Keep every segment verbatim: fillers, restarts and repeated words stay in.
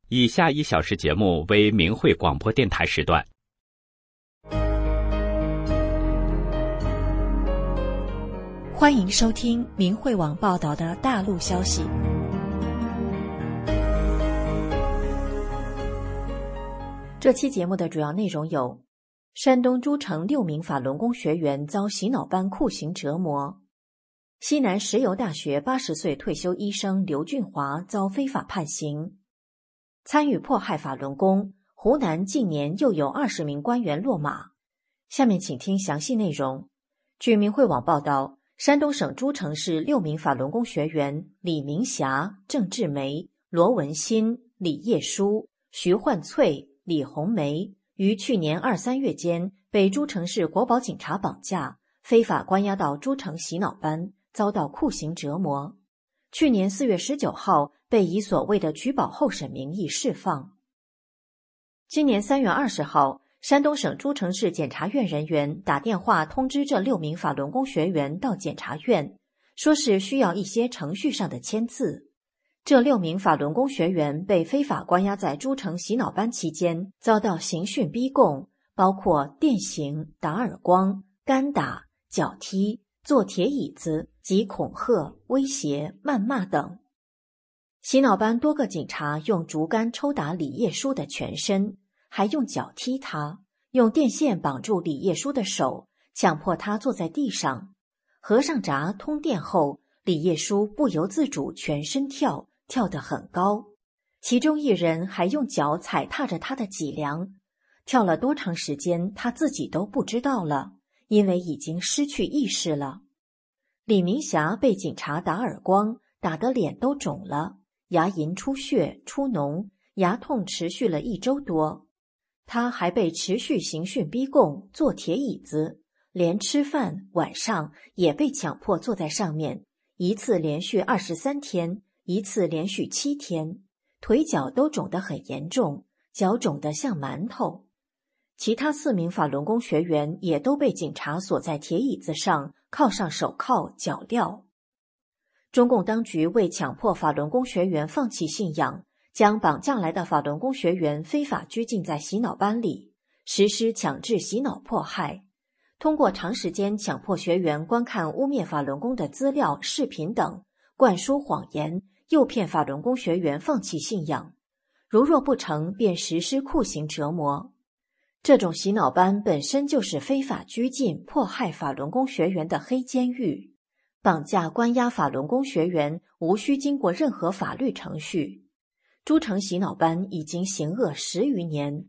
以下一小时节目为明慧广播电台时段。 欢迎收听明慧网报道的大陆消息。这期节目的主要内容有：山东诸城六名法轮功学员遭洗脑班酷刑折磨；西南石油大学八十岁退休医生刘俊华遭非法判刑；参与迫害法轮功，湖南近年又有二十名官员落马。下面请听详细内容。据明慧网报道，山东省诸城市六名法轮功学员李明霞、郑志梅、罗文新、李叶书、徐焕翠、李红梅于去年二三月间被诸城市国保警察绑架，非法关押到诸城洗脑班，遭到酷刑折磨。去年四月十九号被以所谓的取保候审名义释放。今年三月二十号，山东省诸城市检察院人员打电话通知这六名法轮功学员到检察院，说是需要一些程序上的签字。这六名法轮功学员被非法关押在诸城洗脑班期间，遭到刑讯逼供，包括电刑、打耳光、干打、脚踢、坐铁椅子及恐吓、威胁、谩骂等。洗脑班多个警察用竹竿抽打李叶书的全身，还用脚踢他，用电线绑住李叶书的手，强迫他坐在地上。和尚闸通电后，李叶书不由自主全身跳，跳得很高。其中一人还用脚踩踏着他的脊梁，跳了多长时间他自己都不知道了，因为已经失去意识了。李明霞被警察打耳光，打得脸都肿了，牙龈出血出脓，牙痛持续了一周多。他还被持续刑讯逼供，坐铁椅子，连吃饭晚上也被强迫坐在上面，一次连续二十三天，一次连续七天，腿脚都肿得很严重，脚肿得像馒头。其他四名法轮功学员也都被警察锁在铁椅子上，铐上手铐脚镣。中共当局为强迫法轮功学员放弃信仰，将绑架来的法轮功学员非法拘禁在洗脑班里，实施强制洗脑迫害，通过长时间强迫学员观看污蔑法轮功的资料、视频等，灌输谎言，诱骗法轮功学员放弃信仰，如若不成，便实施酷刑折磨。这种洗脑班本身就是非法拘禁、迫害法轮功学员的黑监狱，绑架关押法轮功学员无需经过任何法律程序。诸城洗脑班已经行恶十余年。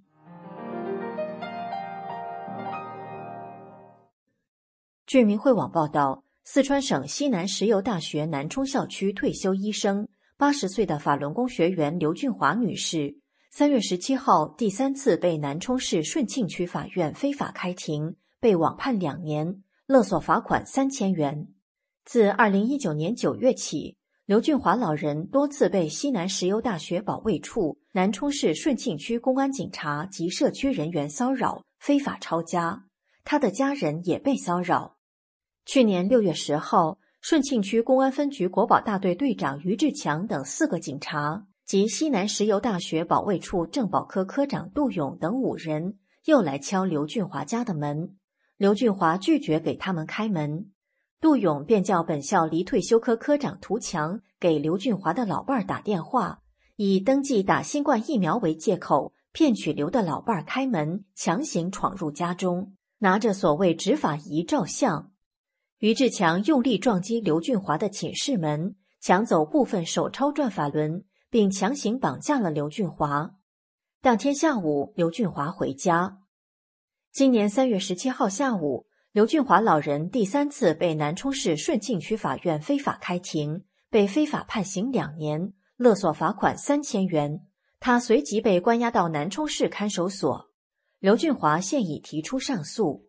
据明慧网报道，四川省西南石油大学南充校区退休医生、八十岁的法轮功学员刘俊华女士，三月十七号第三次被南充市顺庆区法院非法开庭，被网判两年，勒索罚款三千元。自二零一九年九月起，刘俊华老人多次被西南石油大学保卫处、南充市顺庆区公安警察及社区人员骚扰，非法抄家，他的家人也被骚扰。去年六月十号，顺庆区公安分局国保大队队长于志强等四个警察及西南石油大学保卫处政保科科长杜勇等五人又来敲刘俊华家的门，刘俊华拒绝给他们开门。杜勇便叫本校离退休科科长涂强给刘俊华的老伴儿打电话，以登记打新冠疫苗为借口，骗取刘的老伴儿开门，强行闯入家中，拿着所谓执法仪照相。于志强用力撞击刘俊华的寝室门，抢走部分手抄转法轮，并强行绑架了刘俊华。当天下午，刘俊华回家。今年三月十七号下午，刘俊华老人第三次被南充市顺庆区法院非法开庭，被非法判刑两年，勒索罚款三千元。他随即被关押到南充市看守所。刘俊华现已提出上诉。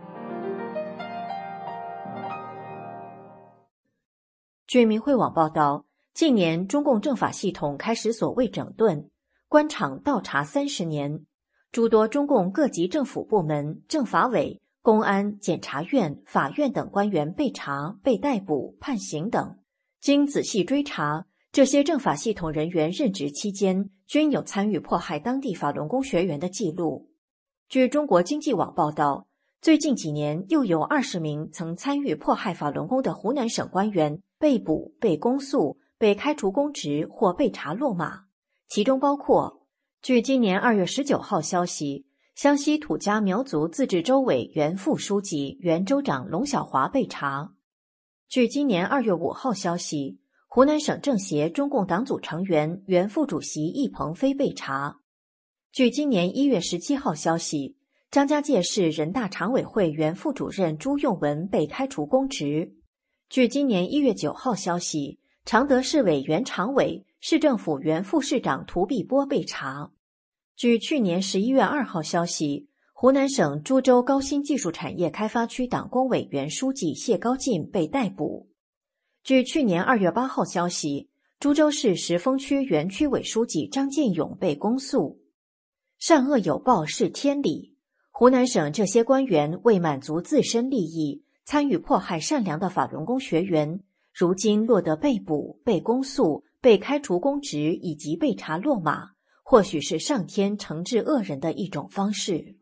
据明慧网报道，近年中共政法系统开始所谓整顿，官场倒查三十年，诸多中共各级政府部门、政法委、公安、检察院、法院等官员被查、被逮捕、判刑等。经仔细追查， 这些政法系统人员任职期间均有参与迫害当地法轮功学员的记录。据中国经济网报道，最近几年又有二十名曾参与迫害法轮功的湖南省官员被捕、被公诉、被开除公职或被查落马，其中包括据今年二月十九号消息，湘西土家苗族自治州委原副书记、原州长龙小华被查。据今年二月五号消息，湖南省政协中共党组成员、原副主席易鹏飞被查。据今年一月十七号消息，张家界市人大常委会原副主任朱用文被开除公职。据今年一月九号消息，常德市委原常委、市政府原副市长涂碧波被查。据去年十一月二号消息，湖南省株洲高新技术产业开发区党工委原书记谢高进被逮捕。据去年二月八号消息，株洲市石峰区原区委书记张建勇被公诉。善恶有报是天理，湖南省这些官员为满足自身利益，参与迫害善良的法轮功学员，如今落得被捕、被公诉、被开除公职以及被查落马，或许是上天惩治恶人的一种方式。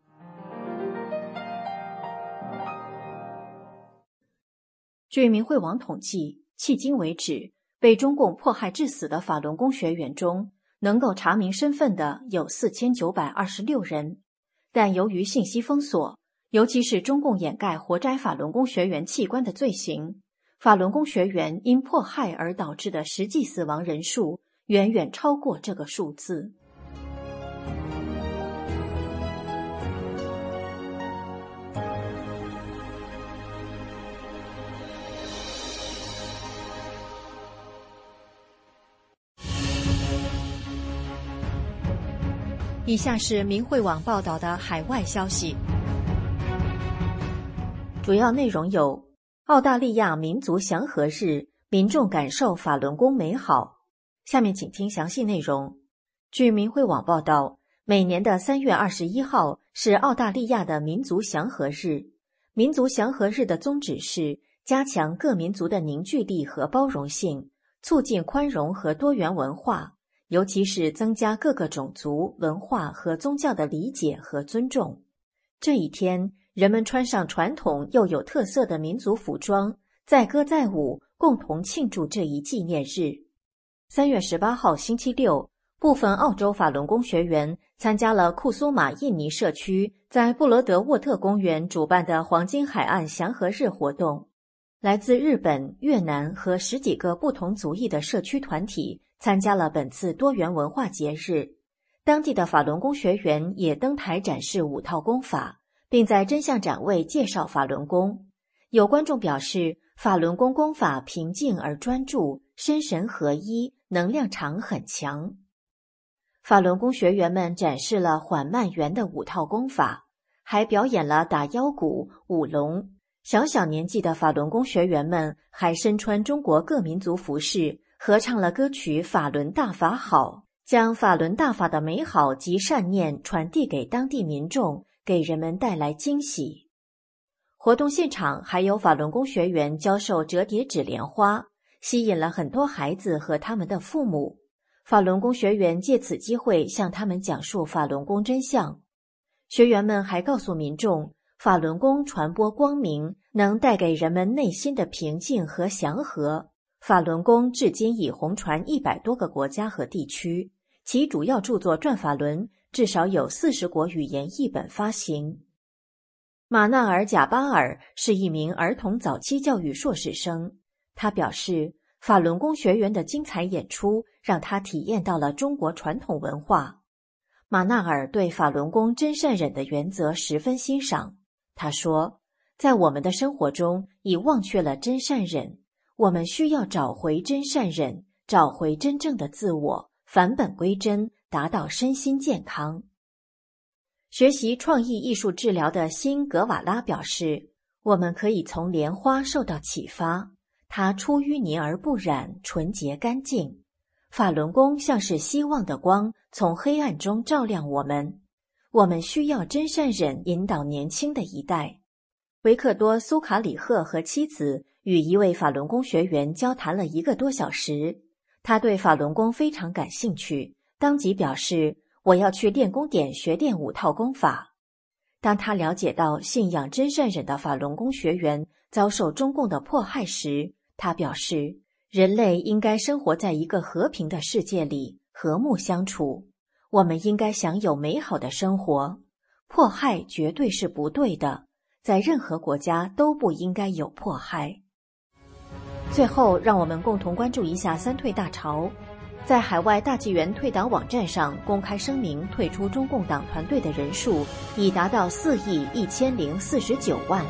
据明慧网统计，迄今为止，被中共迫害致死的法轮功学员中，能够查明身份的有四千九百二十六人，但由于信息封锁，尤其是中共掩盖活摘法轮功学员器官的罪行，法轮功学员因迫害而导致的实际死亡人数远远超过这个数字。以下是明慧网报道的海外消息，主要内容有：澳大利亚民族祥和日，民众感受法轮功美好。下面请听详细内容。据明慧网报道，每年的三月二十一号是澳大利亚的民族祥和日。民族祥和日的宗旨是加强各民族的凝聚力和包容性，促进宽容和多元文化，尤其是增加各个种族、文化和宗教的理解和尊重。这一天，人们穿上传统又有特色的民族服装，载歌载舞，共同庆祝这一纪念日。三月十八号星期六，部分澳洲法轮功学员参加了库苏马印尼社区在布罗德沃特公园主办的黄金海岸祥和日活动。来自日本、越南和十几个不同族裔的社区团体参加了本次多元文化节日。当地的法轮功学员也登台展示五套功法，并在真相展位介绍法轮功。有观众表示，法轮功功法平静而专注，身神合一，能量场很强。法轮功学员们展示了缓慢圆的五套功法，还表演了打腰鼓、舞龙。小小年纪的法轮功学员们还身穿中国各民族服饰，合唱了歌曲《法轮大法好》，将法轮大法的美好及善念传递给当地民众，给人们带来惊喜。活动现场还有法轮功学员教授折叠纸莲花，吸引了很多孩子和他们的父母。法轮功学员借此机会向他们讲述法轮功真相。学员们还告诉民众，法轮功传播光明，能带给人们内心的平静和祥和。法轮功至今已红传一百多个国家和地区，其主要著作《转法轮》至少有四十国语言译本发行。马纳尔·贾巴尔是一名儿童早期教育硕士生，他表示，法轮功学员的精彩演出让他体验到了中国传统文化。马纳尔对法轮功真善忍的原则十分欣赏。他说，在我们的生活中已忘却了真善忍，我们需要找回真善忍，找回真正的自我，返本归真，达到身心健康。学习创意艺术治疗的辛格瓦拉表示，我们可以从莲花受到启发，它出淤泥而不染，纯洁干净。法轮功像是希望的光，从黑暗中照亮我们。我们需要真善忍引导年轻的一代。维克多·苏卡里赫和妻子与一位法轮功学员交谈了一个多小时， 他对法轮功非常感兴趣，当即表示我要去练功点学练五套功法。当他了解到信仰真善忍的法轮功学员遭受中共的迫害时，他表示人类应该生活在一个和平的世界里，和睦相处，我们应该享有美好的生活，迫害绝对是不对的，在任何国家都不应该有迫害。最后，让我们共同关注一下三退大潮。在海外大纪元退党网站上公开声明退出中共党团队的人数已达到四亿一千零四十九万。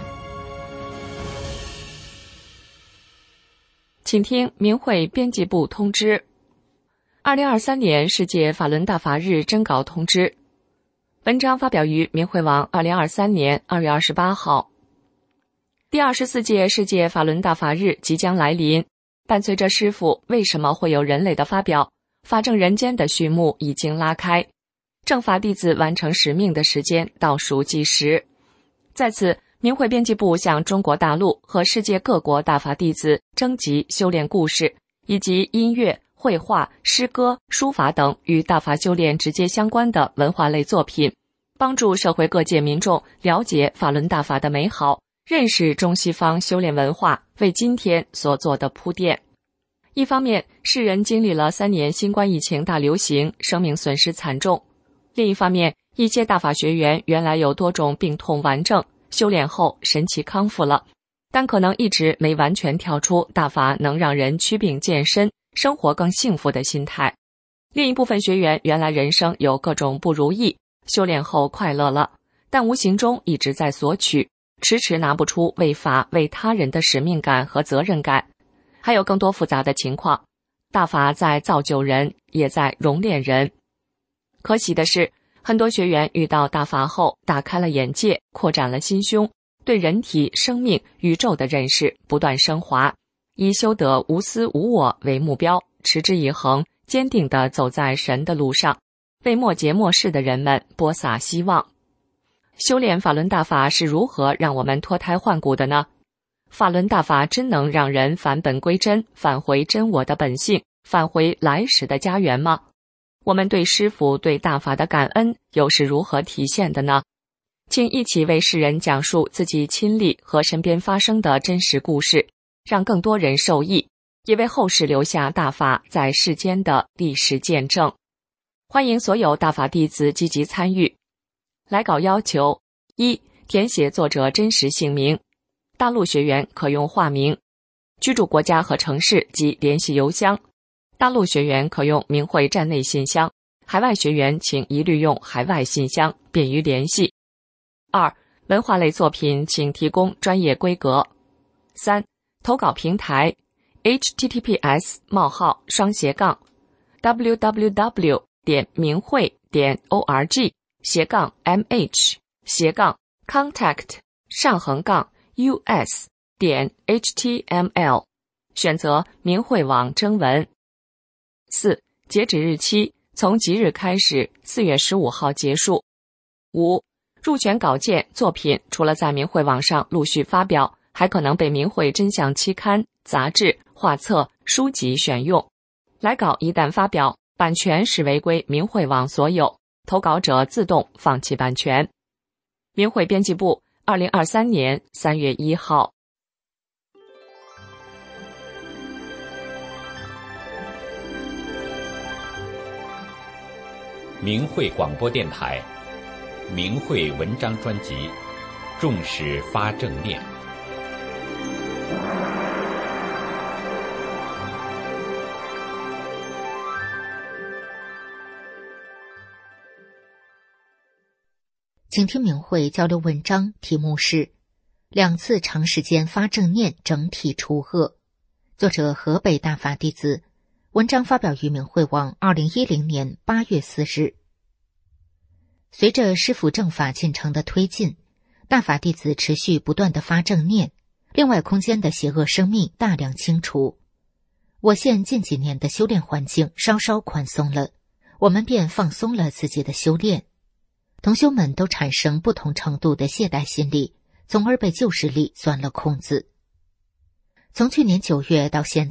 请听明慧编辑部通知：二零二三年世界法轮大法日征稿通知。文章发表于明慧网二零二三年二月二十八号。第二十四届世界法轮大法日即将来临，伴随着师父为什么会有人类的发表，法正人间的序幕已经拉开，正法弟子完成使命的时间倒数计时。在此，明慧编辑部向中国大陆和世界各国大法弟子征集修炼故事，以及音乐、绘画、诗歌、书法等与大法修炼直接相关的文化类作品，帮助社会各界民众了解法轮大法的美好，认识中西方修炼文化为今天所做的铺垫。一方面，世人经历了三年新冠疫情大流行，生命损失惨重；另一方面，一些大法学员原来有多种病痛顽症，修炼后神奇康复了，但可能一直没完全跳出大法能让人祛病健身、生活更幸福的心态。另一部分学员原来人生有各种不如意，修炼后快乐了，但无形中一直在索取，迟迟拿不出为法为他人的使命感和责任感。还有更多复杂的情况，大法在造就人，也在熔炼人。可喜的是，很多学员遇到大法后打开了眼界，扩展了心胸，对人体、生命、宇宙的认识不断升华，以修得无私无我为目标，持之以恒，坚定地走在神的路上，为末节末世的人们播撒希望。修炼法轮大法是如何让我们脱胎换骨的呢？法轮大法真能让人返本归真，返回真我的本性，返回来时的家园吗？我们对师父、对大法的感恩又是如何体现的呢？请一起为世人讲述自己亲历和身边发生的真实故事，让更多人受益，也为后世留下大法在世间的历史见证。欢迎所有大法弟子积极参与。来稿要求：一、填写作者真实姓名，大陆学员可用化名，居住国家和城市及联系邮箱，大陆学员可用明慧站内信箱，海外学员请一律用海外信箱，便于联系。二、文化类作品请提供专业规格。三、投稿平台 ：H T T P S 冒号双斜杠 w w w 点明慧点 org 斜杠 mh 斜杠 contact 上横杠 us 点 html， 选择明慧网征文。四、截止日期从即日开始，四月十五号结束。五、入选稿件作品除了在明慧网上陆续发表，还可能被明慧真相期刊、杂志、画册、书籍选用。来稿一旦发表，版权视为归明慧网所有，投稿者自动放弃版权。明慧编辑部，二零二三年三月一号。 明慧广播电台，明慧文章专辑，重视发正念。 请听明慧交流文章，题目是两次长时间发正念整体除恶，作者河北大法弟子，文章发表于明慧网二零一零年八月四日。随着师父正法进程的推进，大法弟子持续不断的发正念，另外空间的邪恶生命大量清除。我县近几年的修炼环境稍稍宽松了，我们便放松了自己的修炼。同修们都产生不同程度的懈怠心理，从而被旧势力钻了空子。从去年九月到现在，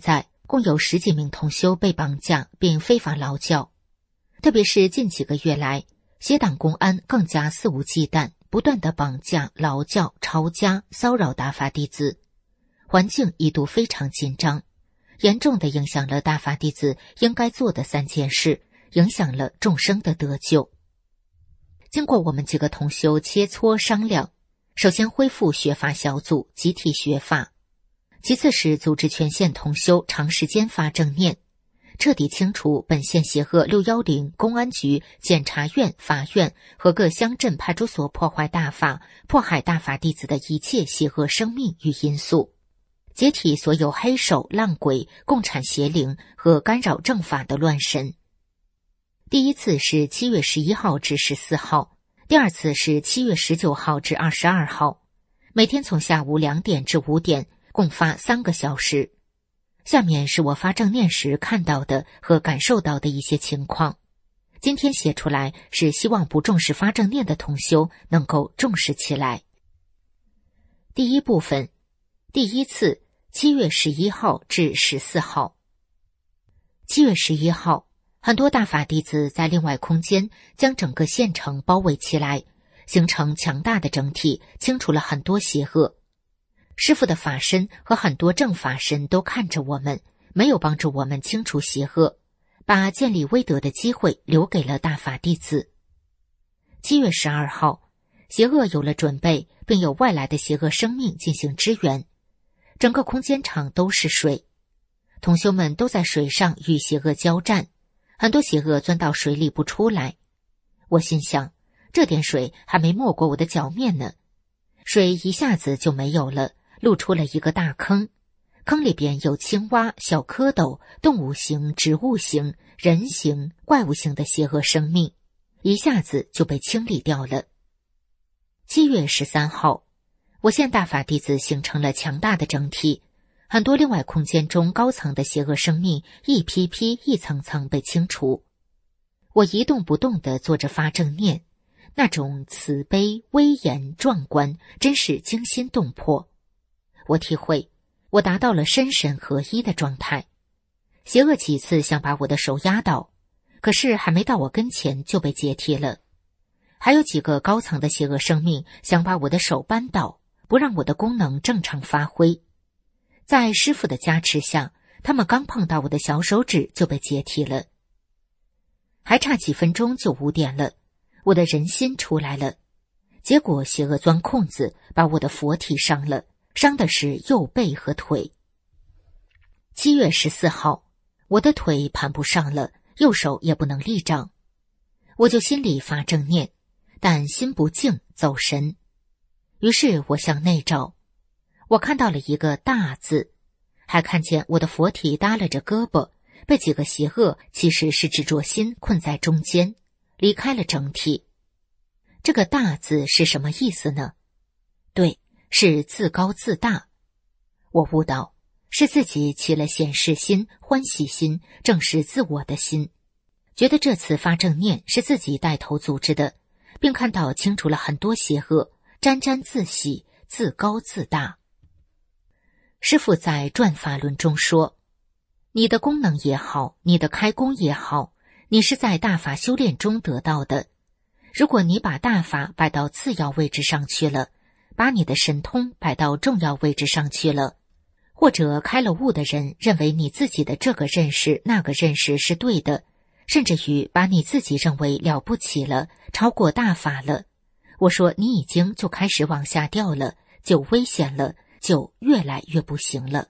共有十几名同修被绑架并非法劳教。特别是近几个月来，协党公安更加肆无忌惮，不断地绑架、劳教、抄家、骚扰大法弟子，环境一度非常紧张，严重地影响了大法弟子应该做的三件事，影响了众生的得救。经过我们几个同修切磋商量，首先恢复学法小组集体学法，其次是组织全县同修长时间发正念，彻底清除本县协和六一零公安局、检察院、法院和各乡镇派出所破坏大法、迫害大法弟子的一切邪恶生命与因素，解体所有黑手、浪鬼、共产邪灵和干扰正法的乱神。第一次是七月十一号至十四号，第二次是七月十九号至二十二号，每天从下午两点至五点，共发三个小时。下面是我发正念时看到的和感受到的一些情况。今天写出来是希望不重视发正念的同修能够重视起来。第一部分，第一次七月十一号至十四号。七月十一号，很多大法弟子在另外空间将整个县城包围起来，形成强大的整体，清除了很多邪恶。师父的法身和很多正法身都看着我们，没有帮助我们清除邪恶，把建立威德的机会留给了大法弟子。七月十二号，邪恶有了准备，并有外来的邪恶生命进行支援，整个空间场都是水，同修们都在水上与邪恶交战，很多邪恶钻到水里不出来。我心想，这点水还没没过我的脚面呢，水一下子就没有了，露出了一个大坑，坑里边有青蛙、小蝌蚪、动物型、植物型、人形、怪物型的邪恶生命，一下子就被清理掉了。七月十三号，我县大法弟子形成了强大的整体，很多另外空间中高层的邪恶生命一批批一层层被清除。我一动不动地坐着发正念，那种慈悲、威严、壮观，真是惊心动魄。我体会，我达到了身神合一的状态。邪恶几次想把我的手压倒，可是还没到我跟前就被解体了。还有几个高层的邪恶生命想把我的手扳倒，不让我的功能正常发挥。在师父的加持下，他们刚碰到我的小手指就被解体了。还差几分钟就五点了，我的人心出来了，结果邪恶钻空子，把我的佛体伤了，伤的是右背和腿。七月十四号，我的腿盘不上了，右手也不能立掌，我就心里发正念，但心不静，走神。于是我向内照，我看到了一个大字，还看见我的佛体耷拉着胳膊，被几个邪恶其实是执着心困在中间，离开了整体。这个大字是什么意思呢？对，是自高自大。我悟到，是自己起了显示心、欢喜心，正是自我的心，觉得这次发正念是自己带头组织的，并看到清除了很多邪恶，沾沾自喜，自高自大。师父在转法轮中说，你的功能也好，你的开功也好，你是在大法修炼中得到的。如果你把大法摆到次要位置上去了，把你的神通摆到重要位置上去了，或者开了悟的人认为你自己的这个认识那个认识是对的，甚至于把你自己认为了不起了，超过大法了，我说你已经就开始往下掉了，就危险了，就越来越不行了。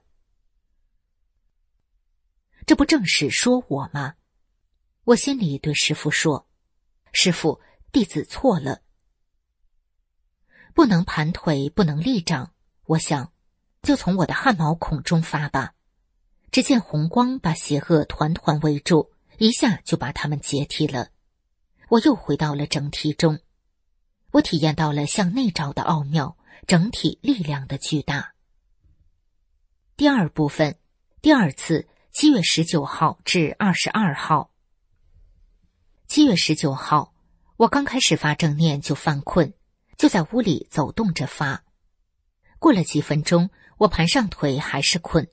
这不正是说我吗？我心里对师父说，师父，弟子错了。不能盘腿，不能立掌，我想就从我的汗毛孔中发吧。只见红光把邪恶团团围住，一下就把他们解体了。我又回到了整体中，我体验到了向内照的奥妙，整体力量的巨大。第二部分，第二次七月十九号至二十二号。七月十九号，我刚开始发正念就犯困，就在屋里走动着发。过了几分钟，我盘上腿还是困，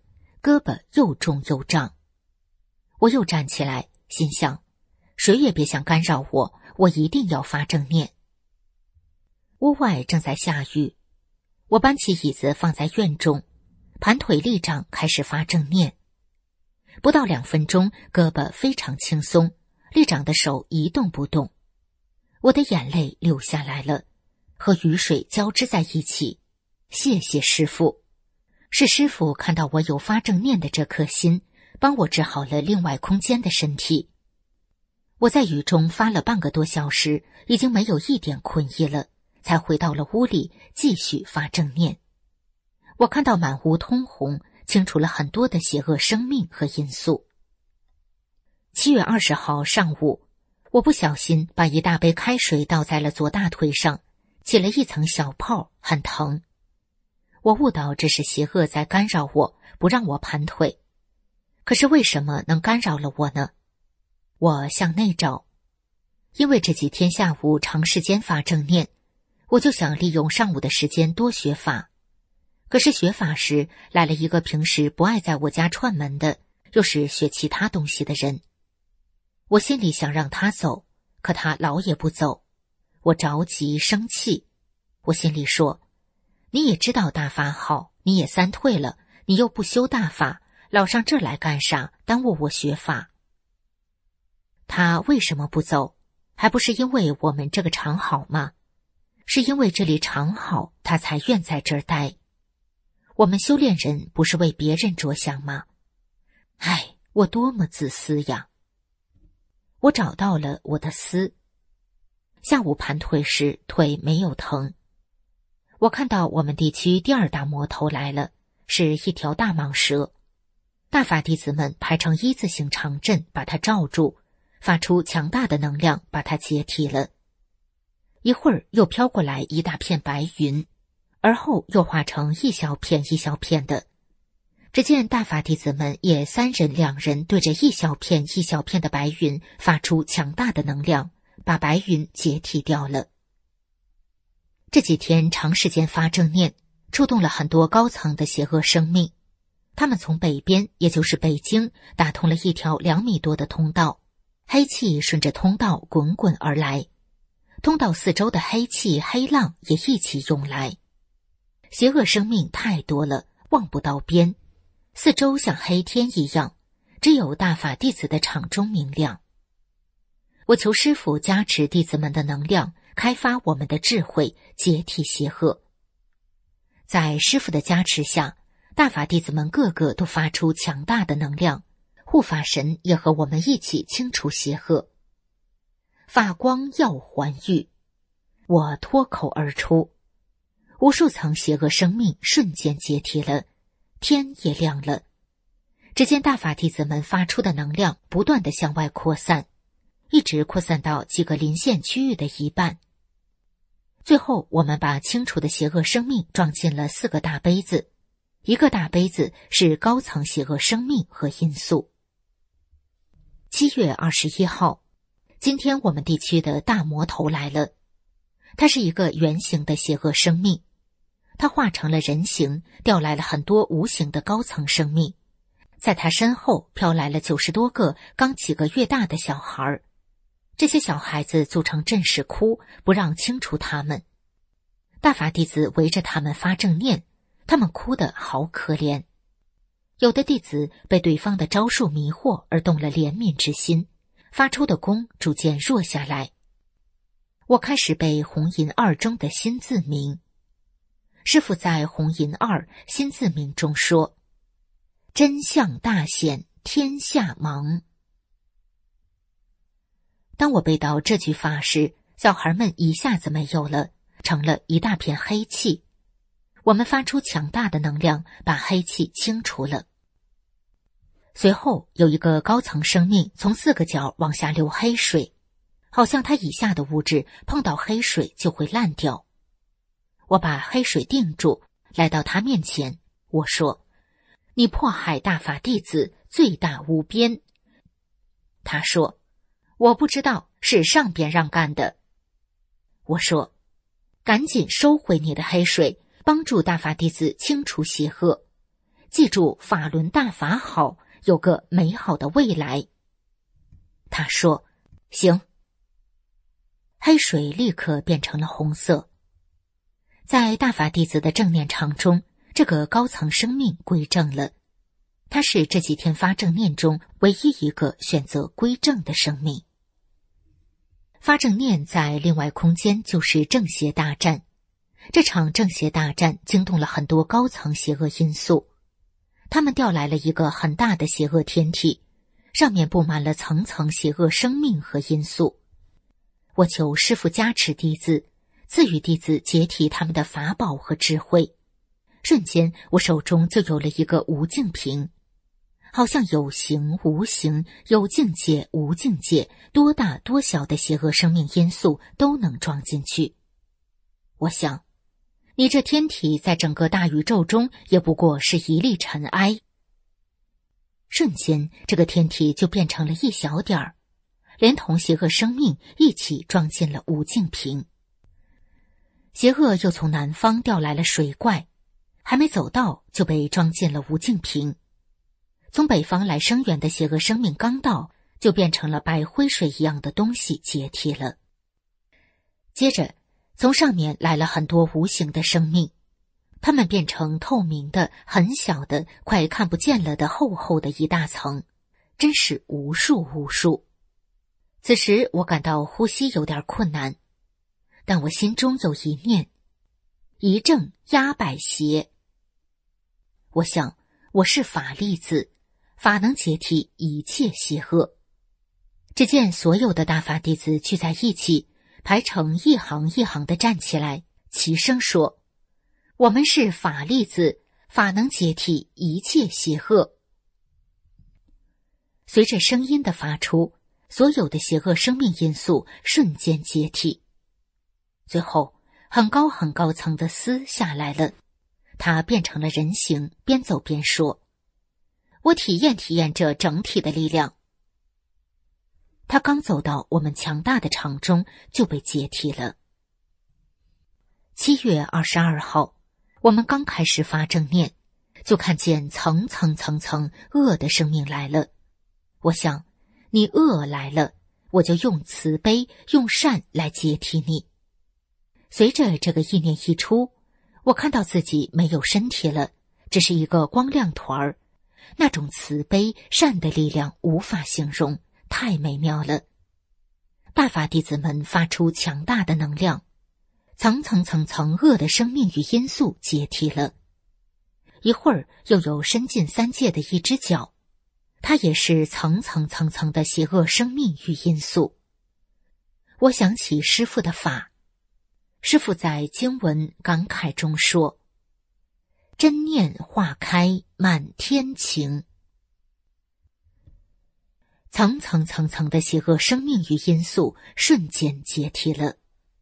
胳膊又重又胀。我又站起来，心想，谁也别想干扰我，我一定要发正念。屋外正在下雨，我搬起椅子放在院中，盘腿立掌开始发正念。不到两分钟，胳膊非常轻松，立掌的手一动不动。我的眼泪流下来了，和雨水交织在一起。谢谢师父，是师父看到我有发正念的这颗心，帮我治好了另外空间的身体。我在雨中发了半个多小时，已经没有一点困意了，才回到了屋里继续发正念。我看到满屋通红，清除了很多的邪恶生命和因素。七月二十号上午，我不小心把一大杯开水倒在了左大腿上，起了一层小泡，很疼。我悟到这是邪恶在干扰我，不让我盘腿。可是为什么能干扰了我呢？我向内找，因为这几天下午长时间发正念，我就想利用上午的时间多学法。可是学法时来了一个平时不爱在我家串门的，又是学其他东西的人。我心里想让他走，可他老也不走。我着急生气，我心里说，你也知道大法好，你也三退了，你又不修大法，老上这儿来干啥？耽误我学法。他为什么不走？还不是因为我们这个场好吗？是因为这里场好，他才愿在这儿待。我们修炼人不是为别人着想吗？唉，我多么自私呀！我找到了我的私。下午盘腿时，腿没有疼。我看到我们地区第二大魔头来了，是一条大蟒蛇。大法弟子们排成一字形长阵，把它罩住，发出强大的能量，把它解体了。一会儿又飘过来一大片白云，而后又化成一小片一小片的。只见大法弟子们也三人两人对着一小片一小片的白云发出强大的能量，把白云解体掉了。这几天长时间发正念，触动了很多高层的邪恶生命。他们从北边，也就是北京，打通了一条两米多的通道，黑气顺着通道滚滚而来，通道四周的黑气黑浪也一起涌来。邪恶生命太多了，望不到边，四周像黑天一样，只有大法弟子的场中明亮。我求师父加持弟子们的能量，开发我们的智慧，解体邪恶。在师父的加持下，大法弟子们个个都发出强大的能量，护法神也和我们一起清除邪恶。法光耀环玉，我脱口而出，无数层邪恶生命瞬间解体了，天也亮了。只见大法弟子们发出的能量不断地向外扩散，一直扩散到几个临县区域的一半。最后我们把清除的邪恶生命装进了四个大杯子，一个大杯子是高层邪恶生命和因素。七月二十一号，今天我们地区的大魔头来了。他是一个圆形的邪恶生命，他化成了人形，调来了很多无形的高层生命。在他身后飘来了九十多个刚几个月大的小孩，这些小孩子组成阵势哭，不让清除他们。大法弟子围着他们发正念，他们哭得好可怜。有的弟子被对方的招数迷惑而动了怜悯之心，发出的功逐渐弱下来。我开始背红银二中的心字名。师父在红银二心字名中说，真相大显，天下茫。当我背到这句法时，小孩们一下子没有了，成了一大片黑气。我们发出强大的能量，把黑气清除了。随后有一个高层生命从四个角往下流黑水，好像它以下的物质碰到黑水就会烂掉。我把黑水定住，来到他面前，我说，你迫害大法弟子，罪大无边。他说，我不知道，是上边让干的。我说，赶紧收回你的黑水，帮助大法弟子清除邪恶。 记住法轮大法好，有个美好的未来。他说，行。黑水立刻变成了红色。在大法弟子的正念场中，这个高层生命归正了。他是这几天发正念中唯一一个选择归正的生命。发正念在另外空间就是正邪大战。这场正邪大战惊动了很多高层邪恶因素。他们调来了一个很大的邪恶天体，上面布满了层层邪恶生命和因素。我求师父加持弟子，赐予弟子解体他们的法宝和智慧。瞬间，我手中就有了一个无境瓶，好像有形无形，有境界无境界，多大多小的邪恶生命因素都能装进去。我想，你这天体在整个大宇宙中也不过是一粒尘埃。瞬间，这个天体就变成了一小点儿，连同邪恶生命一起装进了无境瓶。邪恶又从南方调来了水怪，还没走到就被装进了无境瓶。从北方来声援的邪恶生命刚到，就变成了白灰水一样的东西解体了。接着，从上面来了很多无形的生命，它们变成透明的、很小的、快看不见了的厚厚的一大层，真是无数无数。此时我感到呼吸有点困难，但我心中有一念：一正压百邪。我想，我是法力子，法能解体一切邪恶。只见所有的大法弟子聚在一起，排成一行一行地站起来，齐声说：我们是法力子，法能解体一切邪恶。随着声音的发出，所有的邪恶生命因素瞬间解体。最后，很高很高层的丝下来了，它变成了人形，边走边说：我体验体验这整体的力量。他刚走到我们强大的场中，就被解体了。七月二十二号，我们刚开始发正念，就看见层层层层恶的生命来了。我想，你恶来了，我就用慈悲、用善来接替你。随着这个意念一出，我看到自己没有身体了，只是一个光亮团儿。那种慈悲、善的力量无法形容，太美妙了。大法弟子们发出强大的能量，层层层层恶的生命与因素解体了。一会儿又有伸进三界的一只脚，它也是层层层层的邪恶生命与因素。我想起师父的法，师父在经文感慨中说：真念化开满天晴。层层层层的邪恶生命与因素瞬间解体了。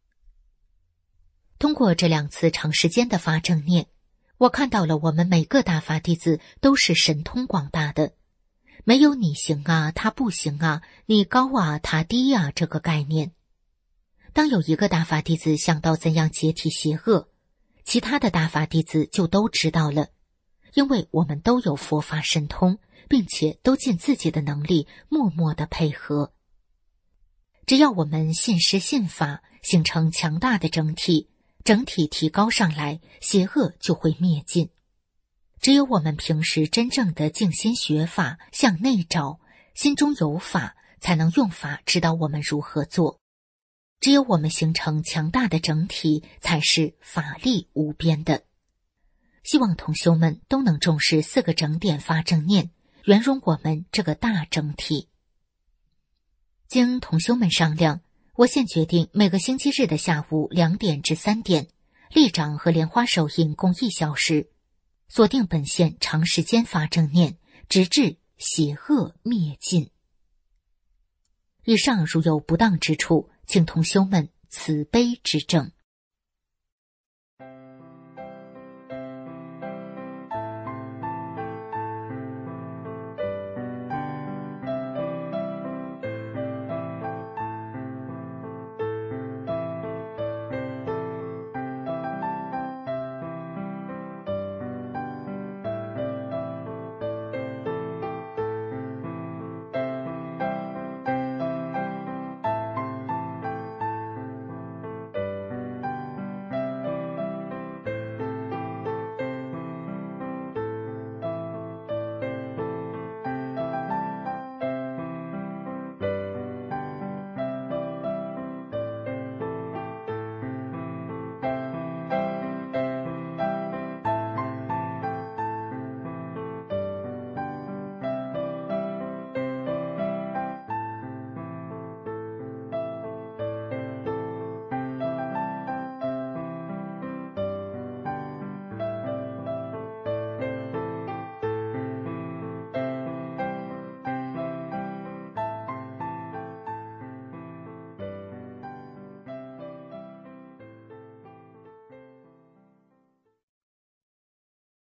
通过这两次长时间的发正念，我看到了我们每个大法弟子都是神通广大的，没有你行啊，他不行啊，你高啊，他低啊这个概念。当有一个大法弟子想到怎样解体邪恶，其他的大法弟子就都知道了，因为我们都有佛法神通，并且都尽自己的能力默默地配合。只要我们信师信法，形成强大的整体，整体提高上来，邪恶就会灭尽。只有我们平时真正的静心学法，向内找，心中有法，才能用法指导我们如何做。只有我们形成强大的整体，才是法力无边的。希望同修们都能重视四个整点发正念，圆融我们这个大整体。经同修们商量，我现决定每个星期日的下午两点至三点，立掌和莲花手印共一小时，锁定本线长时间发正念，直至邪恶灭尽。以上如有不当之处，请同修们慈悲指正。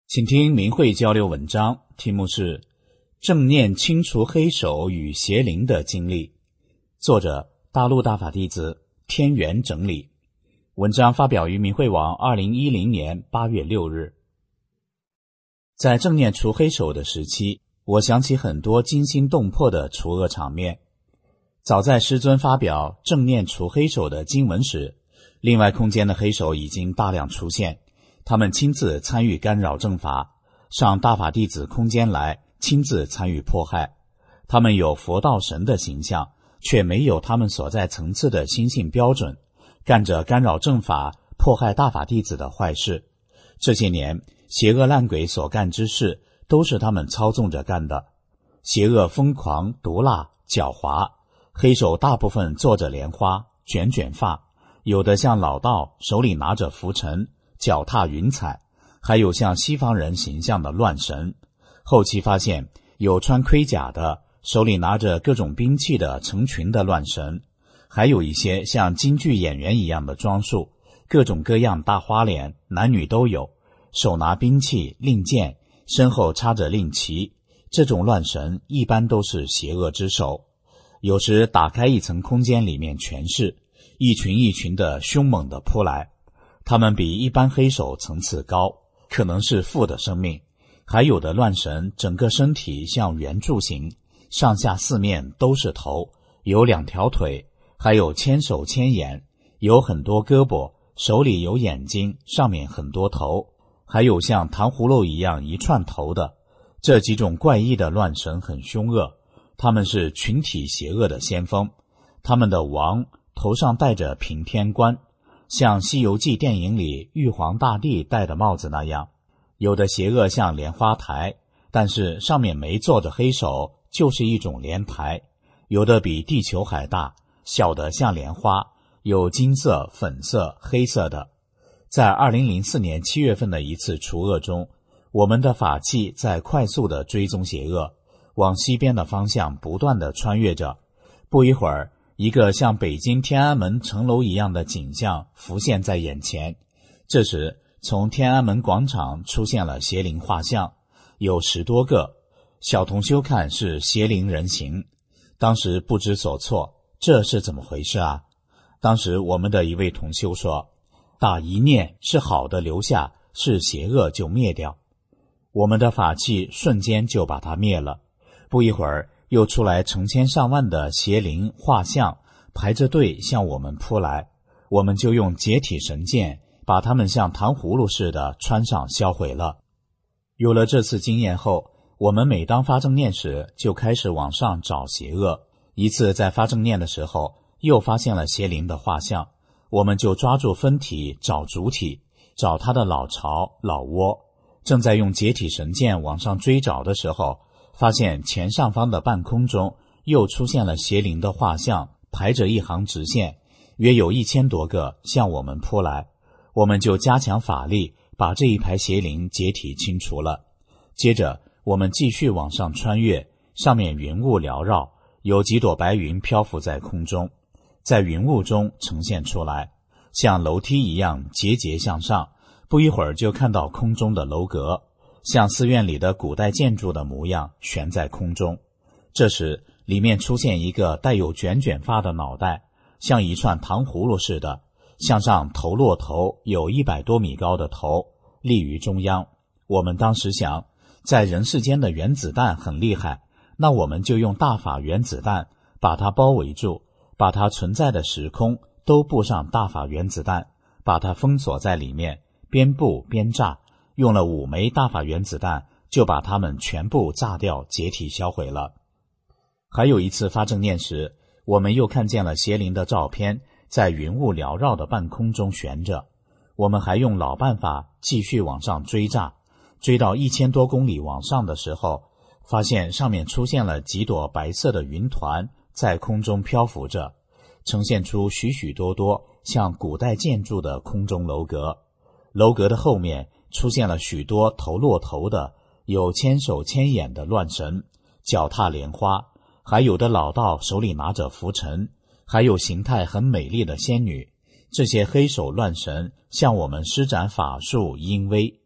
请听明慧交流文章，题目是正念清除黑手与邪灵的经历，作者大陆大法弟子天元整理。文章发表于明慧网二零一零年八月六日。在正念除黑手的时期，我想起很多惊心动魄的除恶场面。早在师尊发表正念除黑手的经文时，另外空间的黑手已经大量出现，他们亲自参与干扰正法，上大法弟子空间来亲自参与迫害。他们有佛道神的形象，却没有他们所在层次的心性标准，干着干扰正法、迫害大法弟子的坏事。这些年，邪恶烂鬼所干之事，都是他们操纵着干的。邪恶疯狂、毒辣、狡猾，黑手大部分坐着莲花，卷卷发，有的像老道，手里拿着拂尘，脚踏云彩，还有像西方人形象的乱神。后期发现有穿盔甲的，手里拿着各种兵器的成群的乱神，还有一些像京剧演员一样的装束，各种各样大花脸，男女都有，手拿兵器、令箭，身后插着令旗。这种乱神一般都是邪恶之手。有时打开一层空间，里面全是一群一群的凶猛的扑来，他们比一般黑手层次高，可能是负的生命。还有的乱神整个身体像圆柱形，上下四面都是头，有两条腿，还有千手千眼，有很多胳膊，手里有眼睛，上面很多头，还有像糖葫芦一样一串头的。这几种怪异的乱神很凶恶，他们是群体邪恶的先锋。他们的王头上戴着平天冠，像《西游记》电影里玉皇大帝戴的帽子那样。有的邪恶像莲花台，但是上面没坐着黑手，就是一种莲台。有的比地球还大，小的像莲花，有金色、粉色、黑色的。在二零零四年七月份的一次除恶中，我们的法器在快速地追踪邪恶，往西边的方向不断地穿越着。不一会儿，一个像北京天安门城楼一样的景象浮现在眼前。这时，从天安门广场出现了邪灵画像，有十多个。小同修看是邪灵人形，当时不知所措，这是怎么回事啊？当时我们的一位同修说，打一念是好的留下，是邪恶就灭掉。我们的法器瞬间就把它灭了。不一会儿，又出来成千上万的邪灵画像，排着队向我们扑来，我们就用解体神剑把它们像糖葫芦似的穿上销毁了。有了这次经验后，我们每当发正念时就开始往上找邪恶。一次在发正念的时候，又发现了邪灵的画像，我们就抓住分体找主体，找他的老巢、老窝。正在用解体神剑往上追找的时候，发现前上方的半空中又出现了邪灵的画像，排着一行直线，约有一千多个向我们扑来。我们就加强法力，把这一排邪灵解体清除了。接着我们继续往上穿越，上面云雾缭绕，有几朵白云漂浮在空中，在云雾中呈现出来，像楼梯一样节节向上。不一会儿就看到空中的楼阁，像寺院里的古代建筑的模样，悬在空中。这时里面出现一个带有卷卷发的脑袋，像一串糖葫芦似的，向上头落头，有一百多米高的头，立于中央。我们当时想，在人世间的原子弹很厉害，那我们就用大法原子弹把它包围住，把它存在的时空都布上大法原子弹，把它封锁在里面，边布边炸，用了五枚大法原子弹就把它们全部炸掉，解体销毁了。还有一次发正念时，我们又看见了邪灵的照片在云雾缭绕的半空中悬着。我们还用老办法继续往上追炸，追到一千多公里往上的时候，发现上面出现了几朵白色的云团在空中漂浮着，呈现出许许多多像古代建筑的空中楼阁。楼阁的后面出现了许多头落头的，有千手千眼的乱神，脚踏莲花，还有的老道手里拿着拂尘，还有形态很美丽的仙女。这些黑手乱神向我们施展法术阴威，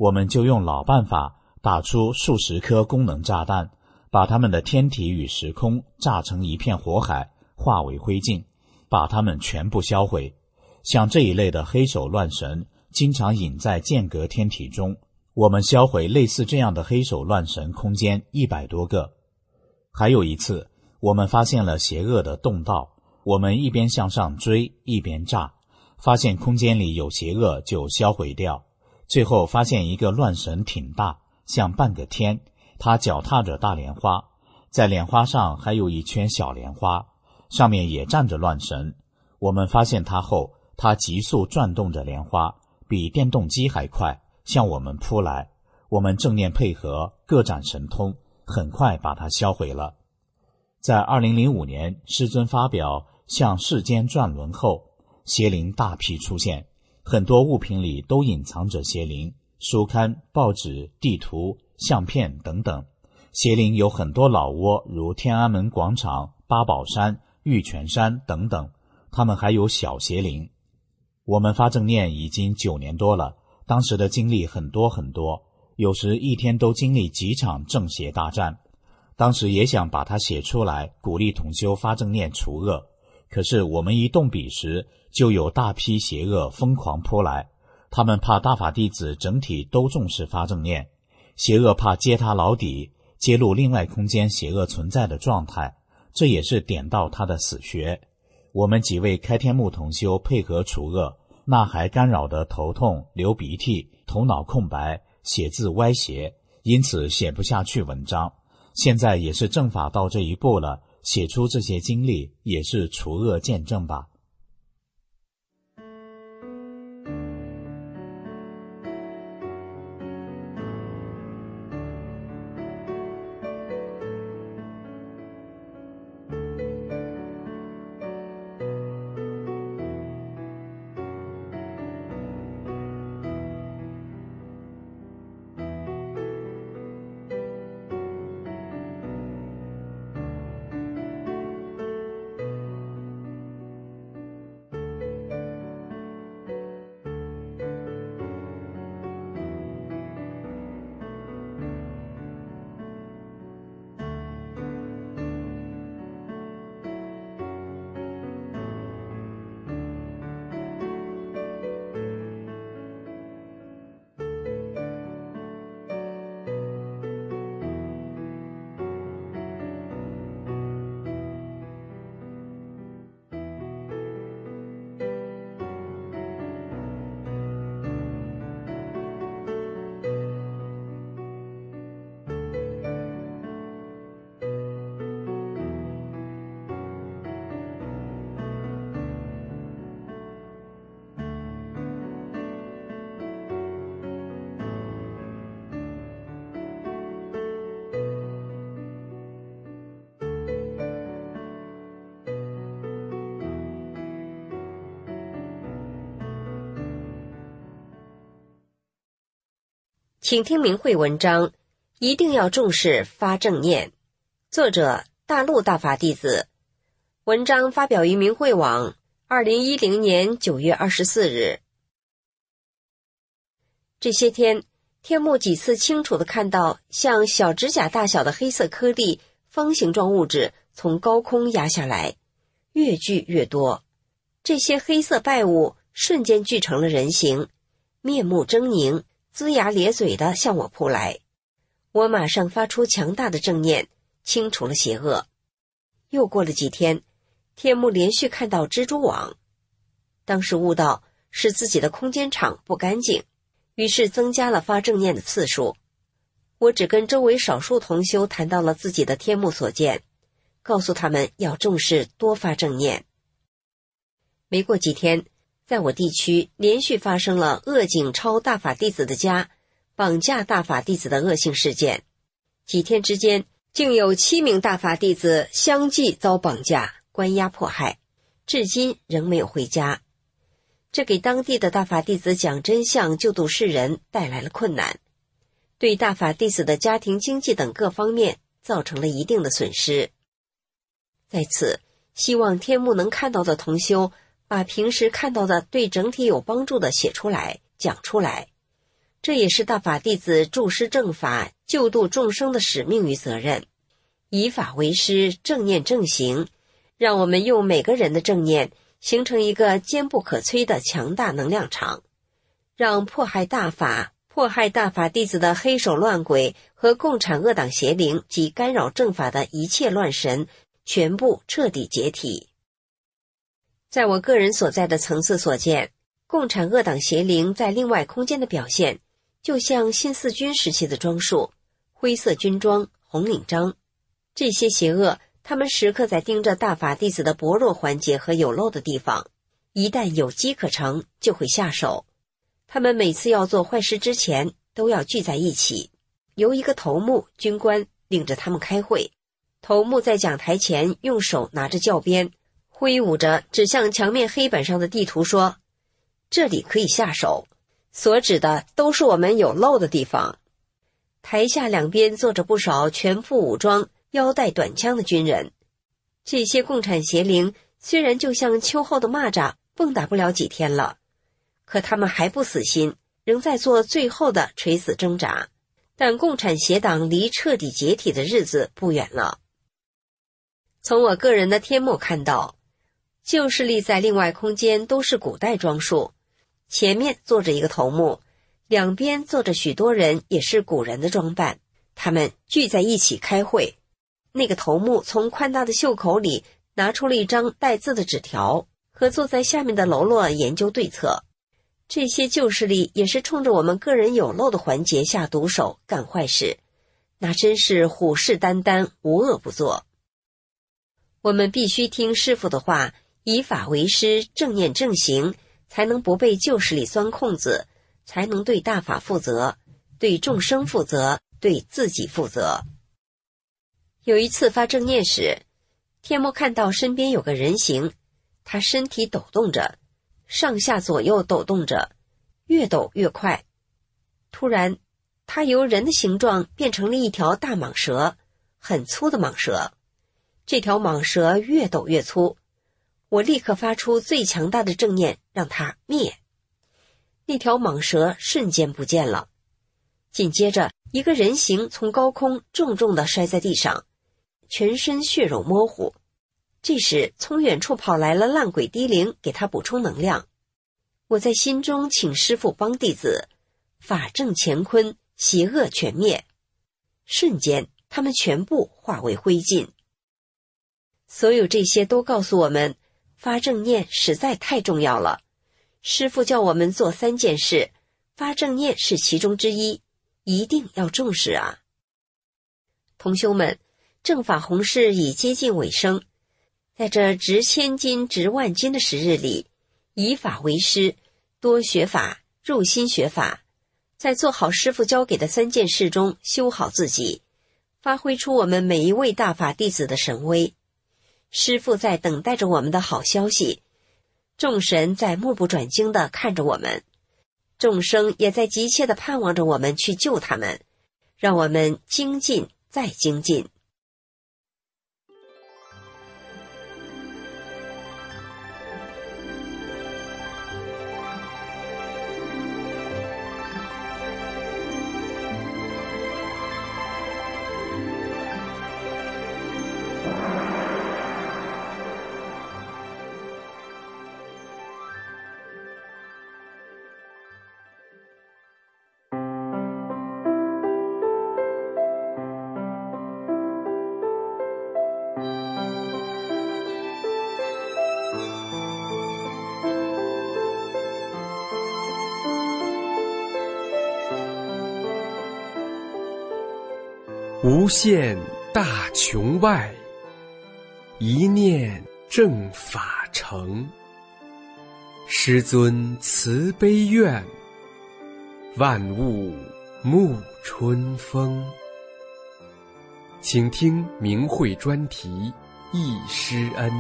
我们就用老办法打出数十颗功能炸弹，把他们的天体与时空炸成一片火海，化为灰烬，把他们全部销毁。像这一类的黑手乱神经常隐在间隔天体中，我们销毁类似这样的黑手乱神空间一百多个。还有一次，我们发现了邪恶的洞道，我们一边向上追一边炸，发现空间里有邪恶就销毁掉。最后发现一个乱神挺大，像半个天，它脚踏着大莲花，在莲花上还有一圈小莲花，上面也站着乱神。我们发现它后，它急速转动着莲花，比电动机还快，向我们扑来。我们正面配合，各展神通，很快把它销毁了。在二零零五年，师尊发表向世间转轮后，邪灵大批出现，很多物品里都隐藏着邪灵，书刊、报纸、地图、相片等等。邪灵有很多老窝，如天安门广场、八宝山、玉泉山等等，他们还有小邪灵。我们发正念已经九年多了，当时的经历很多很多，有时一天都经历几场正邪大战。当时也想把它写出来，鼓励同修发正念除恶，可是我们一动笔时，就有大批邪恶疯狂扑来，他们怕大法弟子整体都重视发正念，邪恶怕揭他老底，揭露另外空间邪恶存在的状态，这也是点到他的死穴。我们几位开天目同修配合除恶，那还干扰得头痛、流鼻涕、头脑空白、写字歪斜，因此写不下去文章。现在也是正法到这一步了，写出这些经历也是除恶见证吧。 请听明慧文章，一定要重视发正念。作者大陆大法弟子，文章发表于明慧网，二零一零年九月二十四日。这些天，天目几次清楚地看到像小指甲大小的黑色颗粒、方形状物质从高空压下来，越聚越多。这些黑色败物瞬间聚成了人形，面目狰狞，龇牙咧嘴地向我扑来。我马上发出强大的正念，清除了邪恶。又过了几天，天目连续看到蜘蛛网，当时悟到是自己的空间场不干净，于是增加了发正念的次数。我只跟周围少数同修谈到了自己的天目所见，告诉他们要重视多发正念。没过几天，在我地区连续发生了恶警抄大法弟子的家，绑架大法弟子的恶性事件。几天之间，竟有七名大法弟子相继遭绑架、关押迫害，至今仍没有回家。这给当地的大法弟子讲真相、救度世人带来了困难，对大法弟子的家庭经济等各方面造成了一定的损失。在此，希望天目能看到的同修把平时看到的对整体有帮助的写出来、讲出来。 这也是大法弟子助师正法、救度众生的使命与责任。以法为师，正念正行，让我们用每个人的正念形成一个坚不可摧的强大能量场，让迫害大法、迫害大法弟子的黑手乱鬼和共产恶党邪灵及干扰正法的一切乱神全部彻底解体。在我个人所在的层次所见，共产恶党邪灵在另外空间的表现，就像新四军时期的装束，灰色军装、红领章。这些邪恶，他们时刻在盯着大法弟子的薄弱环节和有漏的地方，一旦有机可乘，就会下手。他们每次要做坏事之前，都要聚在一起，由一个头目军官领着他们开会。头目在讲台前用手拿着教鞭，挥舞着指向墙面黑板上的地图说，这里可以下手，所指的都是我们有漏的地方。台下两边坐着不少全副武装、腰带短枪的军人。这些共产邪灵虽然就像秋后的蚂蚱，蹦跶不了几天了，可他们还不死心，仍在做最后的垂死挣扎。但共产邪党离彻底解体的日子不远了。从我个人的天幕看到，旧势力在另外空间都是古代装束，前面坐着一个头目，两边坐着许多人，也是古人的装扮。他们聚在一起开会。那个头目从宽大的袖口里拿出了一张带字的纸条，和坐在下面的喽啰研究对策。这些旧势力也是冲着我们个人有漏的环节下毒手，干坏事，那真是虎视眈眈，无恶不作。我们必须听师父的话，以法为师，正念正行，才能不被旧势力钻空子，才能对大法负责，对众生负责，对自己负责。有一次发正念时，天幕看到身边有个人形，他身体抖动着，上下左右抖动着，越抖越快。突然，他由人的形状变成了一条大蟒蛇，很粗的蟒蛇。这条蟒蛇越抖越粗，我立刻发出最强大的正念，让它灭。那条蟒蛇瞬间不见了。紧接着，一个人形从高空重重地摔在地上，全身血肉模糊。这时，从远处跑来了烂鬼低灵，给他补充能量。我在心中请师父帮弟子，法正乾坤，邪恶全灭。瞬间，他们全部化为灰烬。所有这些都告诉我们，发正念实在太重要了。师父叫我们做三件事，发正念是其中之一，一定要重视啊！同修们，正法弘誓已接近尾声，在这值千金、值万金的时日里，以法为师，多学法，入心学法，在做好师父教给的三件事中修好自己，发挥出我们每一位大法弟子的神威。师父在等待着我们的好消息，众神在目不转睛地看着我们，众生也在急切地盼望着我们去救他们，让我们精进再精进。 无限大穹外，一念正法成。师尊慈悲愿，万物沐春风。请听明慧专题《忆师恩》。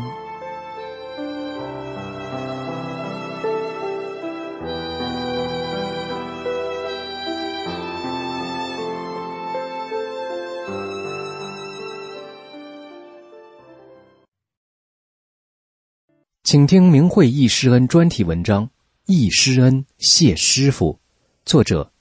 请听明慧忆师恩专题文章《忆师恩谢师父》，作者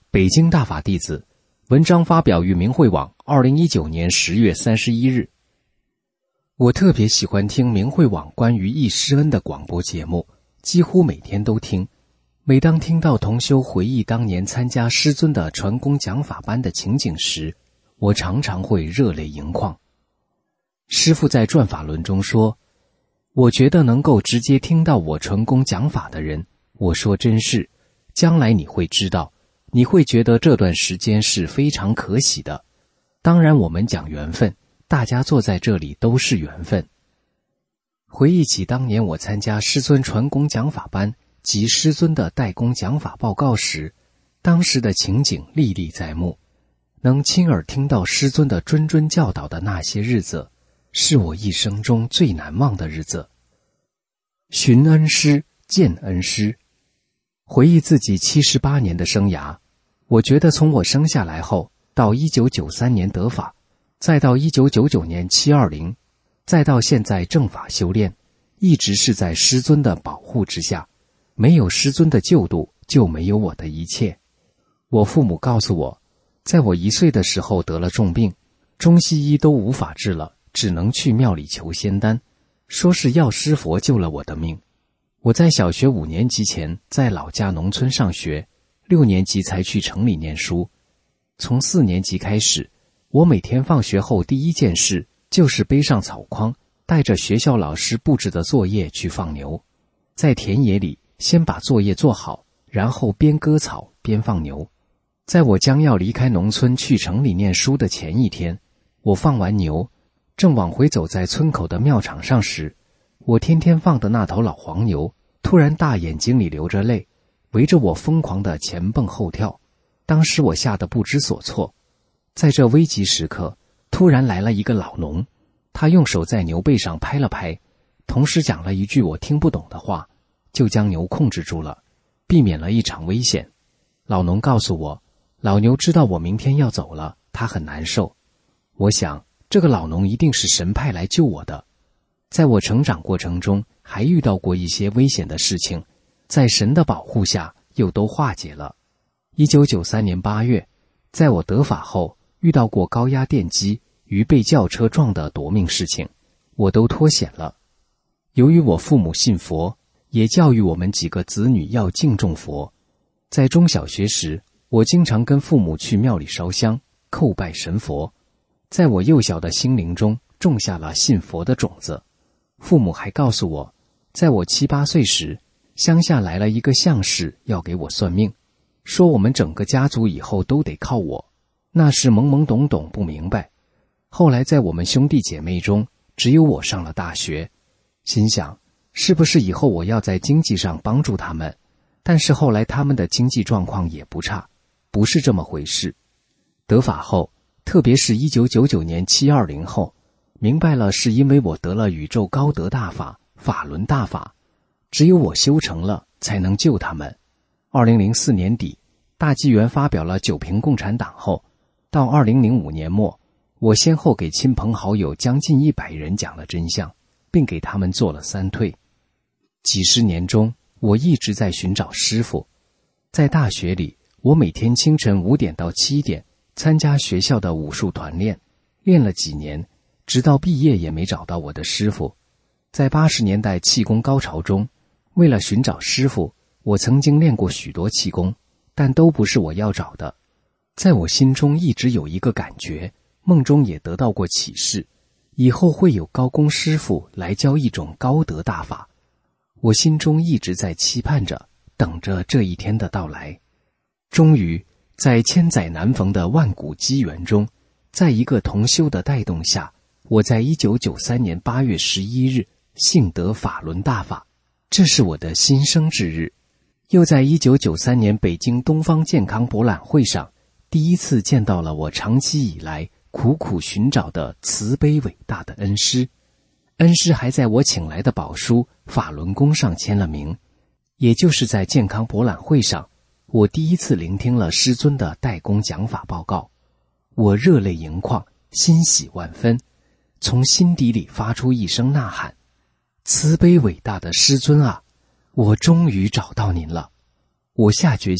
北京大法弟子，文章发表于明慧网，二零一九年十月三十一日。我特别喜欢听明慧网关于忆师恩的广播节目，几乎每天都听。每当听到同修回忆当年参加师尊的传功讲法班的情景时，我常常会热泪盈眶。师父在转法轮中说，我觉得能够直接听到我传功讲法的人，我说真是，将来你会知道，你会觉得这段时间是非常可喜的。当然我们讲缘分，大家坐在这里都是缘分。回忆起当年我参加师尊传功讲法班及师尊的代功讲法报告时，当时的情景历历在目，能亲耳听到师尊的谆谆教导的那些日子，是我一生中最难忘的日子。寻恩师，见恩师。回忆自己七十八年的生涯，我觉得从我生下来后到一九九三年得法，再到一九九九年七二零，再到现在正法修炼，一直是在师尊的保护之下。没有师尊的救度，就没有我的一切。我父母告诉我，在我一岁的时候得了重病，中西医都无法治了，只能去庙里求仙丹，说是药师佛救了我的命。我在小学五年级前在老家农村上学，六年级才去城里念书。从四年级开始，我每天放学后第一件事就是背上草筐，带着学校老师布置的作业去放牛。在田野里先把作业做好，然后边割草边放牛。在我将要离开农村去城里念书的前一天，我放完牛，正往回走在村口的庙场上时，我天天放的那头老黄牛突然大眼睛里流着泪，围着我疯狂的前蹦后跳。当时我吓得不知所措。在这危急时刻，突然来了一个老农，他用手在牛背上拍了拍，同时讲了一句我听不懂的话，就将牛控制住了，避免了一场危险。老农告诉我，老牛知道我明天要走了，他很难受。我想，这个老农一定是神派来救我的。在我成长过程中，还遇到过一些危险的事情，在神的保护下，又都化解了。一九九三年八月，在我得法后，遇到过高压电机与被轿车撞的夺命事情，我都脱险了。由于我父母信佛，也教育我们几个子女要敬重佛。在中小学时，我经常跟父母去庙里烧香，叩拜神佛，在我幼小的心灵中种下了信佛的种子。父母还告诉我，在我七八岁时，乡下来了一个相士要给我算命，说我们整个家族以后都得靠我。那时懵懵懂懂不明白。后来在我们兄弟姐妹中，只有我上了大学，心想是不是以后我要在经济上帮助他们，但是后来他们的经济状况也不差，不是这么回事。得法后，特别是一九九九年七二零后，明白了是因为我得了宇宙高德大法、法轮大法，只有我修成了才能救他们。二零零四年底，大纪元发表了九评共产党后，到二零零五年末，我先后给亲朋好友将近一百人讲了真相，并给他们做了三退。几十年中，我一直在寻找师父。在大学里，我每天清晨五点到七点参加学校的武术团练，练了几年，直到毕业也没找到我的师父。在八十年代气功高潮中，为了寻找师父，我曾经练过许多气功，但都不是我要找的。在我心中一直有一个感觉，梦中也得到过启示，以后会有高功师父来教一种高德大法。我心中一直在期盼着，等着这一天的到来。终于，在千载难逢的万古机缘中，在一个同修的带动下，我在一九九三年八月十一日幸得法轮大法，这是我的新生之日。又在一九九三年北京东方健康博览会上，第一次见到了我长期以来苦苦寻找的慈悲伟大的恩师。恩师还在我请来的宝书《法轮功》上签了名。也就是在健康博览会上，我第一次聆听了师尊的代功讲法报告，我热泪盈眶，欣喜万分，从心底里发出一声呐喊：慈悲伟大的师尊啊，我终于找到您了！我下决心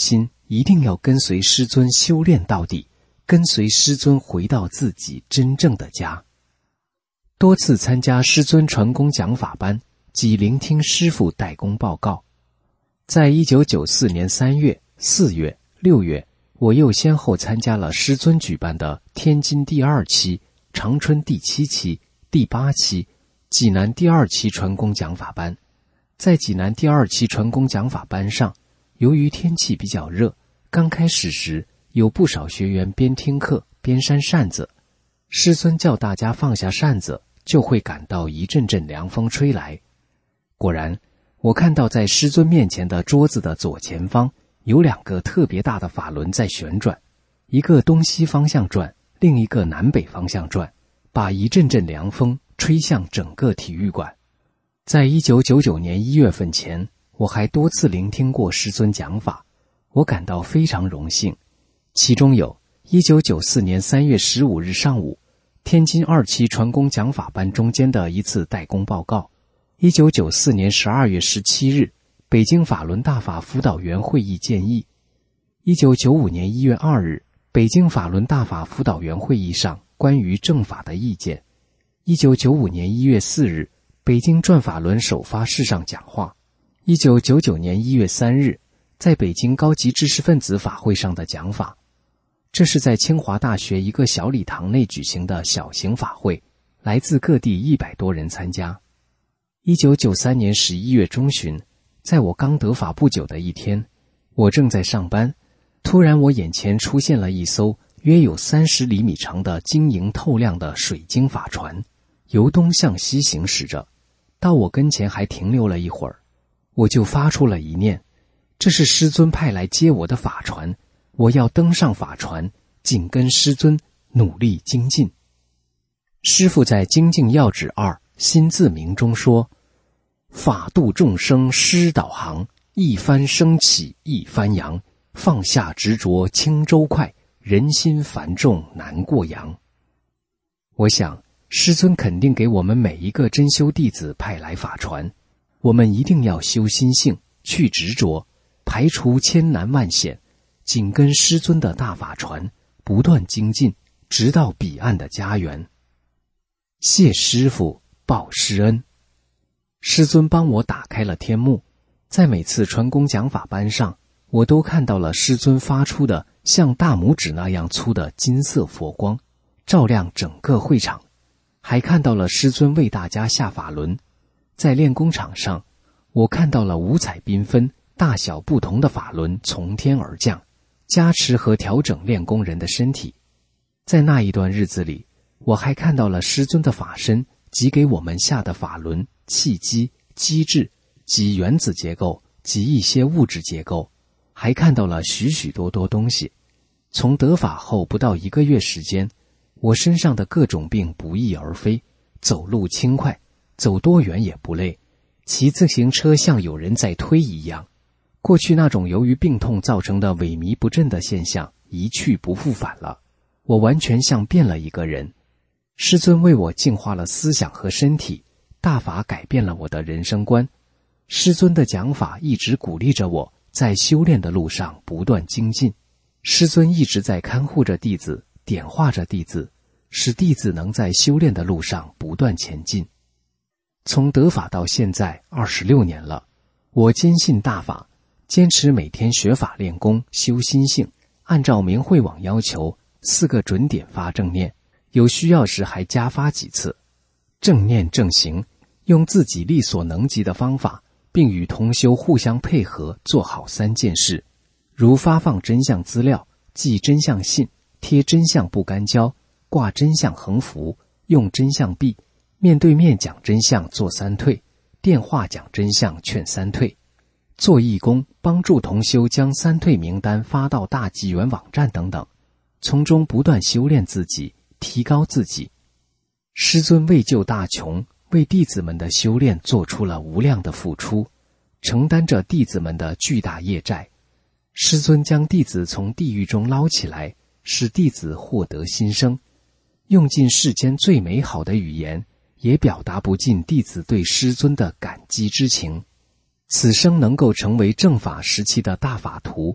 一定要跟随师尊修炼到底，跟随师尊回到自己真正的家。多次参加师尊传功讲法班及聆听师父代功报告。在一九九四年三月、四月、六月，我又先后参加了师尊举办的天津第二期、长春第七期、第八期、济南第二期传功讲法班。在济南第二期传功讲法班上，由于天气比较热，刚开始时有不少学员边听课边扇扇子，师尊叫大家放下扇子，就会感到一阵阵凉风吹来。果然，我看到在师尊面前的桌子的左前方有两个特别大的法轮在旋转，一个东西方向转，另一个南北方向转，把一阵阵凉风吹向整个体育馆。在一九九九年一月份前，我还多次聆听过师尊讲法，我感到非常荣幸。其中有一九九四年三月十五日上午，天津二期传功讲法班中间的一次代功报告；一九九四年十二月十七日，北京法轮大法辅导员会议建议；一九九五年一月二日，北京法轮大法辅导员会议上关于正法的意见；一九九五年一月四日，北京转法轮首发式上讲话；一九九九年一月三日，在北京高级知识分子法会上的讲法。这是在清华大学一个小礼堂内举行的小型法会，来自各地一百多人参加。一九九三年十一月中旬，在我刚得法不久的一天，我正在上班，突然我眼前出现了一艘约有三十厘米长的晶莹透亮的水晶法船，由东向西行驶着，到我跟前还停留了一会儿，我就发出了一念，这是师尊派来接我的法船，我要登上法船，紧跟师尊，努力精进。师父在《精进要旨二心自明》中说，法度众生师导航，一帆升起一帆扬，放下执着轻舟快，人心繁重难过洋。我想师尊肯定给我们每一个真修弟子派来法船，我们一定要修心性，去执着，排除千难万险，紧跟师尊的大法船，不断精进，直到彼岸的家园。谢师父，报师恩。师尊帮我打开了天幕，在每次传功讲法班上，我都看到了师尊发出的像大拇指那样粗的金色佛光，照亮整个会场，还看到了师尊为大家下法轮。在练功场上，我看到了五彩缤纷、大小不同的法轮从天而降，加持和调整练功人的身体。在那一段日子里，我还看到了师尊的法身及给我们下的法轮、气机、机制及原子结构及一些物质结构，还看到了许许多多东西。从得法后不到一个月时间，我身上的各种病不翼而飞，走路轻快，走多远也不累，骑自行车像有人在推一样。过去那种由于病痛造成的萎靡不振的现象一去不复返了，我完全像变了一个人。师尊为我净化了思想和身体，大法改变了我的人生观。师尊的讲法一直鼓励着我在修炼的路上不断精进，师尊一直在看护着弟子，点化着弟子，使弟子能在修炼的路上不断前进。从得法到现在二十六年了，我坚信大法，坚持每天学法练功修心性，按照明慧网要求四个准点发正念，有需要时还加发几次。正念正行，用自己力所能及的方法，并与同修互相配合，做好三件事，如发放真相资料、寄真相信、贴真相不干胶、挂真相横幅、用真相币、面对面讲真相做三退、电话讲真相劝三退。做义工，帮助同修将三退名单发到大纪元网站等等，从中不断修炼自己，提高自己。师尊为救大穷，为弟子们的修炼做出了无量的付出，承担着弟子们的巨大业债。师尊将弟子从地狱中捞起来，使弟子获得新生，用尽世间最美好的语言，也表达不尽弟子对师尊的感激之情。此生能够成为正法时期的大法徒，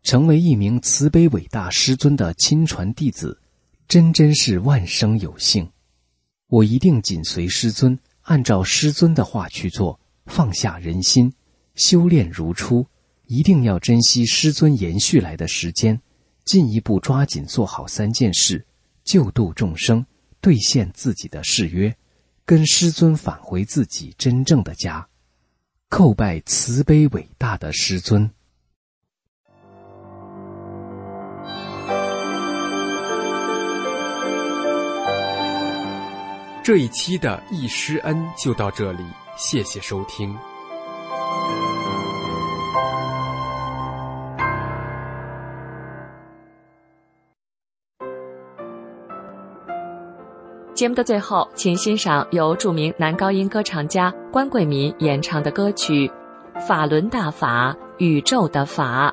成为一名慈悲伟大师尊的亲传弟子，真真是万生有幸。我一定紧随师尊，按照师尊的话去做，放下人心，修炼如初，一定要珍惜师尊延续来的时间，进一步抓紧做好三件事，救度众生，兑现自己的誓约，跟师尊返回自己真正的家。叩拜慈悲伟大的师尊。这一期的忆师恩就到这里，谢谢收听。 节目的最后，请欣赏由著名男高音歌唱家关贵民演唱的歌曲《法轮大法，宇宙的法》。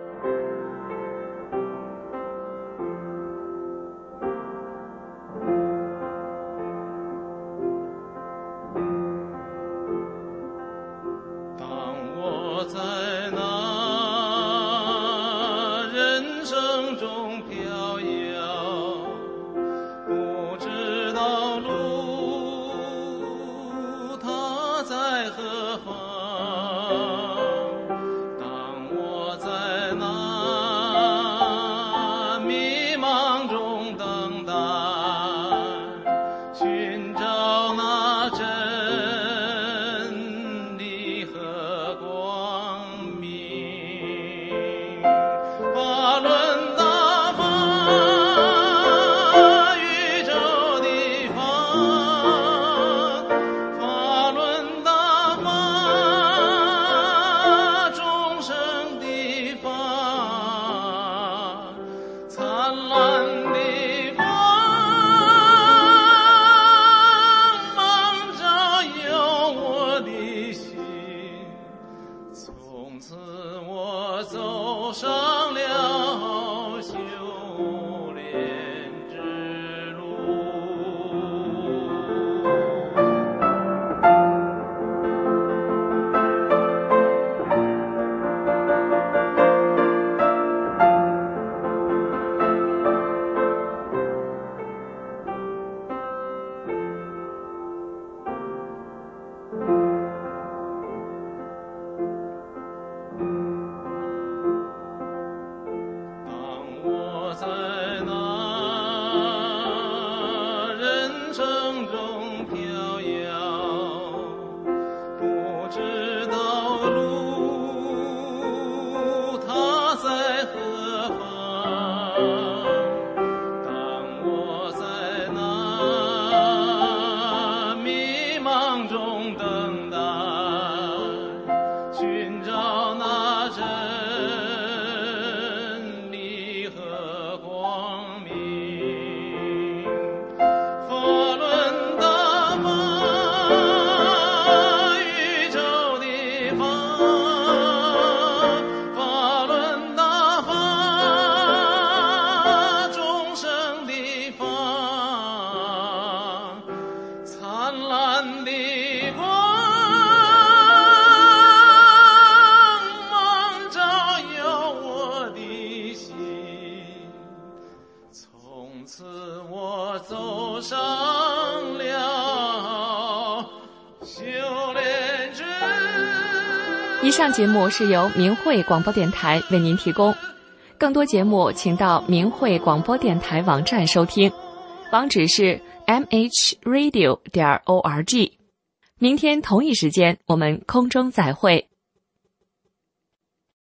以上节目是由明慧广播电台为您提供，更多节目请到明慧广播电台网站收听，网址是 m h radio 点 org。明天同一时间我们空中再会。